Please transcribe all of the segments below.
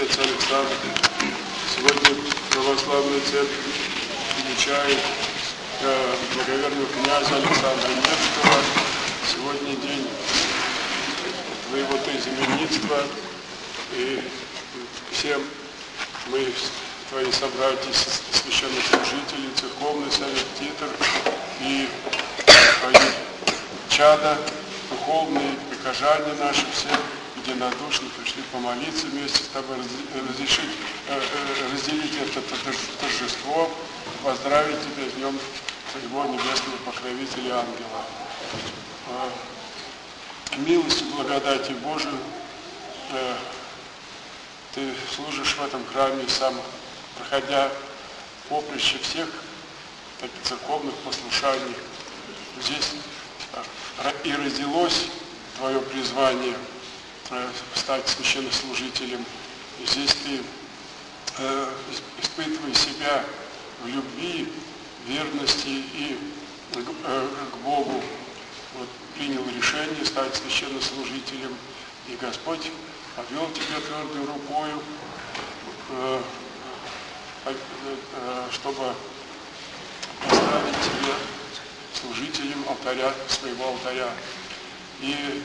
отец Александр. Сегодня православная церковь величает благоверного князя Александра Невского. Сегодня день твоего знаменитства, и всем мы, твои собратья, священнослужители, церковный совет, титр и твои чада, духовные прихожане наши, все единодушно пришли помолиться вместе с тобой, разделить это торжество, поздравить тебя с днем твоего небесного покровителя ангела. Милостью, благодати Божию ты служишь в этом храме сам, проходя поприще всех таких церковных послушаний. Здесь и родилось твое призвание стать священнослужителем. И здесь ты, испытывая себя в любви, верности и к Богу, вот, принял решение стать священнослужителем. И Господь повел тебя твердой рукою, чтобы поставить тебя служителем алтаря, своего алтаря. И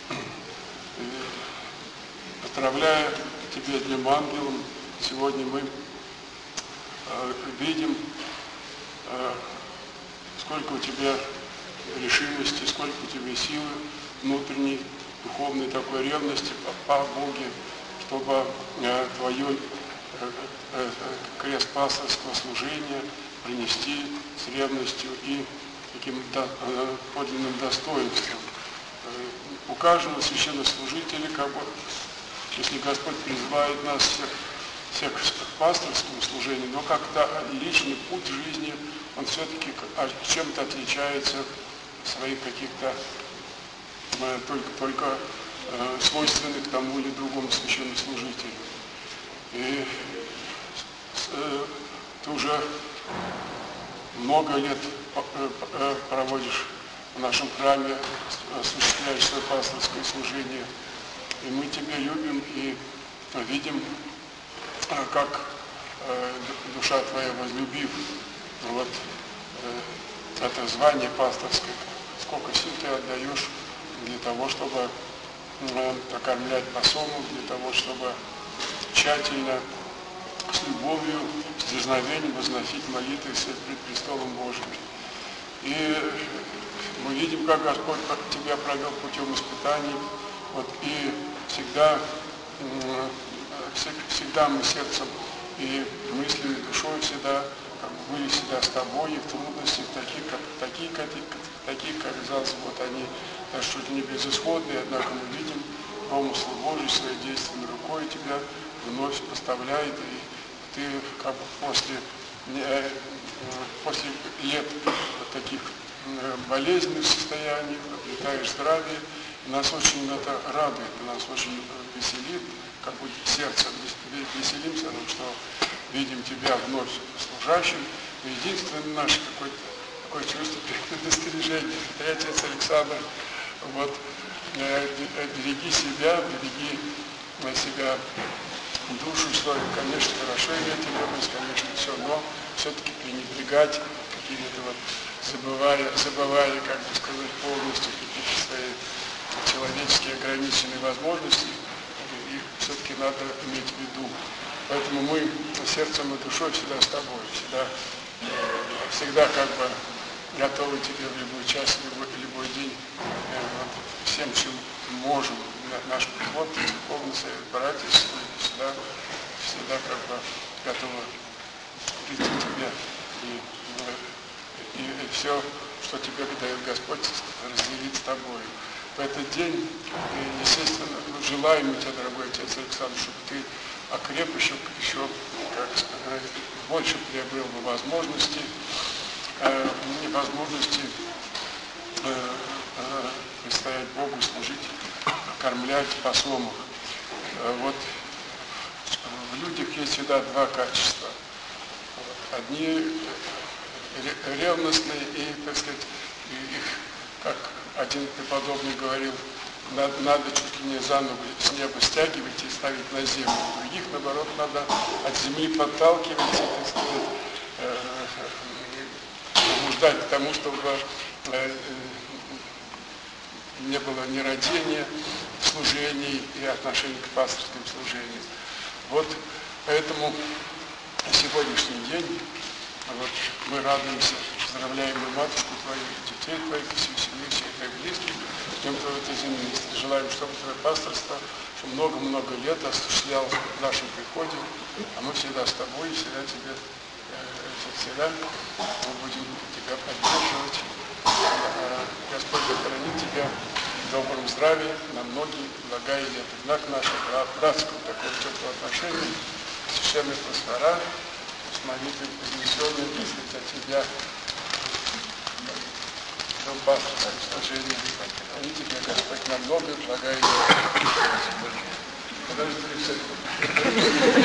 поздравляя тебя с Днем Ангелом, сегодня мы видим, сколько у тебя решимости, сколько у тебя силы внутренней, духовной такой ревности по Боге, чтобы твое крест пасторского служения принести с ревностью и таким подлинным достоинством. У каждого священнослужителя, если Господь призывает нас всех к пасторскому служению, но как-то личный путь жизни, он все-таки чем-то отличается в своих каких-то только свойственных тому или другому священнослужителю. И ты уже много лет проводишь в нашем храме, осуществляешь свое пасторское служение. И мы тебя любим и видим, как душа твоя, возлюбив вот это звание пасторское, сколько сил ты отдаешь для того, чтобы прокормлять посому, для того, чтобы тщательно, с любовью, с дерзновением возносить молитвы пред престолом Божьим. И мы видим, как Господь тебя провел путем испытаний, вот, и всегда мы сердцем и мыслями, и душой всегда были всегда с тобой, и в трудностях, такие, как казалось, вот они даже чуть ли не безысходные, однако мы видим промысл Божий своей действенной рукой тебя вновь поставляет, и ты как бы после лет таких болезненных состояний обретаешь здравие. И нас очень это радует, нас очень веселит, как бы сердце веселимся, что видим тебя вновь служащим. Но единственное наше такое чувство предостережения. Ты, отец Александр, вот, береги себя душу свою, конечно, хорошо иметь ревность, конечно, все, но все-таки пренебрегать какими-то вот, забывая, как бы сказать, полностью какие-то свои человеческие ограниченные возможности, их все-таки надо иметь в виду. Поэтому мы сердцем и душой всегда с тобой, всегда как бы готовы тебе в любой час, в любой день, всем, чем можем. Наш приход, церковный совет, братья, всегда как бы готовы прийти к тебе и все, что тебе дает Господь, разделить с тобой. В этот день, естественно, желаем тебя, дорогой отец Александр, чтобы ты окреп еще как сказать, больше приобрел бы возможности предстоять Богу, служить, кормлять посомов. Вот в людях есть всегда два качества. Одни ревностные и, так сказать, их, как один преподобный говорил, надо чуть ли не заново с неба стягивать и ставить на землю. Других, наоборот, надо от земли подталкивать и, так сказать, побуждать к тому, чтобы не было нерадения, служений и отношений к пасторским служениям. Вот поэтому сегодняшний день вот, мы радуемся, поздравляем и матушку твою, и детей твоих, и всю семью, всех твоих близких, днем твоего теземности. Желаем, чтобы твое пасторство много-много лет осуществлялось в нашем приходе, а мы всегда с тобой, и всегда тебе, всегда мы будем тебя поддерживать. Господь хранит тебя в добром здравии на многие блага и лета. Знак нашего братского такого теплого отношения, священный пастора, с молитвой вознесенной, дескать, от тебя до пасторского служения. Они тебе, Господь, на много блага и лета. Подожди,